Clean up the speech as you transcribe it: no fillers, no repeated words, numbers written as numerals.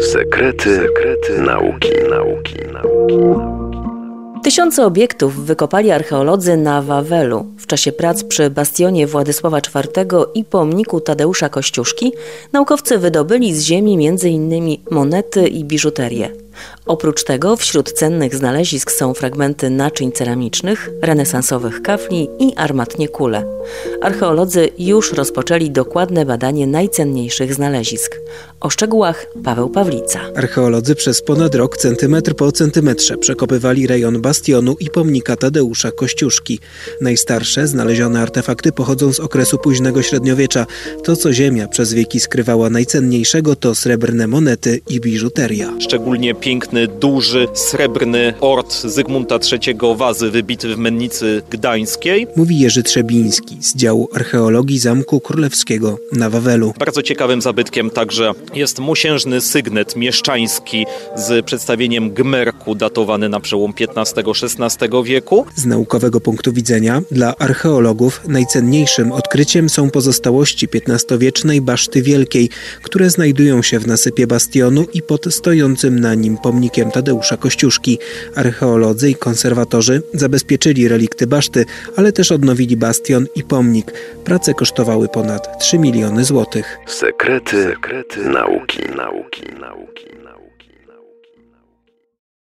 Sekrety nauki. Tysiące obiektów wykopali archeolodzy na Wawelu. W czasie prac przy bastionie Władysława IV i pomniku Tadeusza Kościuszki naukowcy wydobyli z ziemi m.in. monety i biżuterię. Oprócz tego wśród cennych znalezisk są fragmenty naczyń ceramicznych, renesansowych kafli i armatnie kule. Archeolodzy już rozpoczęli dokładne badanie najcenniejszych znalezisk. O szczegółach Paweł Pawlica. Archeolodzy przez ponad rok centymetr po centymetrze przekopywali rejon bastionu i pomnika Tadeusza Kościuszki. Najstarsze znalezione artefakty pochodzą z okresu późnego średniowiecza. To, co ziemia przez wieki skrywała najcenniejszego, to srebrne monety i biżuteria. Szczególnie piękny, duży, srebrny ort Zygmunta III Wazy wybity w Mennicy Gdańskiej. Mówi Jerzy Trzebiński z działu archeologii Zamku Królewskiego na Wawelu. Bardzo ciekawym zabytkiem także jest mosiężny sygnet mieszczański z przedstawieniem gmerku datowany na przełom XV-XVI wieku. Z naukowego punktu widzenia dla archeologów najcenniejszym odkryciem są pozostałości XV-wiecznej Baszty Wielkiej, które znajdują się w nasypie bastionu i pod stojącym na nim pomnikiem Tadeusza Kościuszki. Archeolodzy i konserwatorzy zabezpieczyli relikty baszty, ale też odnowili bastion i pomnik. Prace kosztowały ponad 3 miliony złotych. Sekrety nauki.